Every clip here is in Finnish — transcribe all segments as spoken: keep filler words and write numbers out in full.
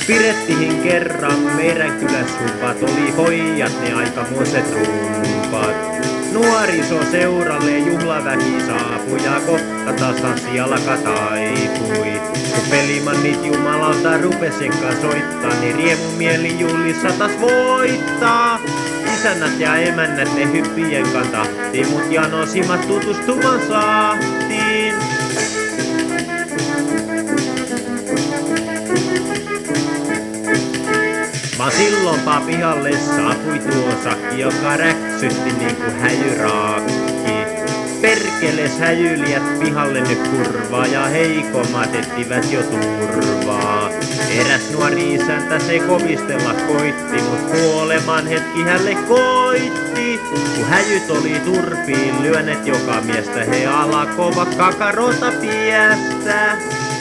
Pirettihin kerran meidän kyläs supat, oli pojat ne aikamoiset rumpat. Nuoriso seuralle juhlaväki saapui ja kohta taas tanssijalka taipui. Kun pelimannit jumalauta rupes senkaan soittaa, niin riemumieli juhlissa taas voittaa. Isännät ja emännät ne hyppien kan tahtiin, mut janosimat tutustumaan saatiin. Vaan silloinpa pihalle saapui tuo sakki, joka räksytti niinku häjyraakki. Perkeles häjyliät pihalle nyt kurvaa ja heikommat ettivät jo turvaa. Eräs nuori isäntä se kovistella koitti, mut kuoleman hetki hälle koitti. Kun häjyt oli turpiin lyöneet joka miestä, he alakovat kakarota piestä.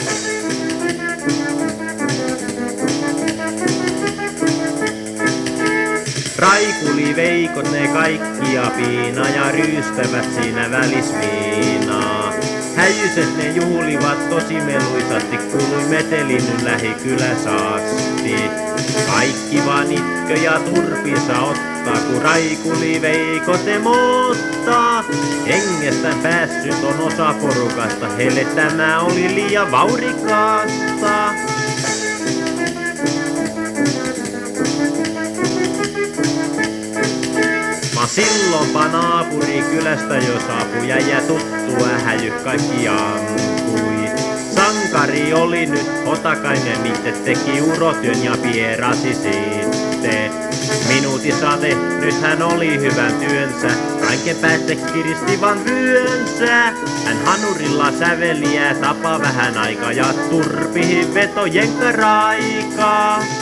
Raikuli veikot ne kaikkia piina ja ryystävät siinä välis viinaa. Häjyset ne juhlivat tosi meluisasti, kuului metelin lähikyläs asti. Kaikki vaan itkö ja turpinsa ottaa, kun raikuli veikot ne moottaa. Hengestään päässyt on osa porukasta, heille tämä oli liian vaurikasta. Mä silloinpa naapuri kylästä jo saapui ja jää tuttua häjy kaikki ampui. Sankari oli nyt Otakainen, itse teki urotyön ja pierasi sitten. Minuutissa tehnyt hän oli hyvän työnsä, kaiken päätte kiristi vaan vyönsä. Hän hanurilla säveli ja tapa vähän aikaa ja turpihin veto jenkkäraikaa.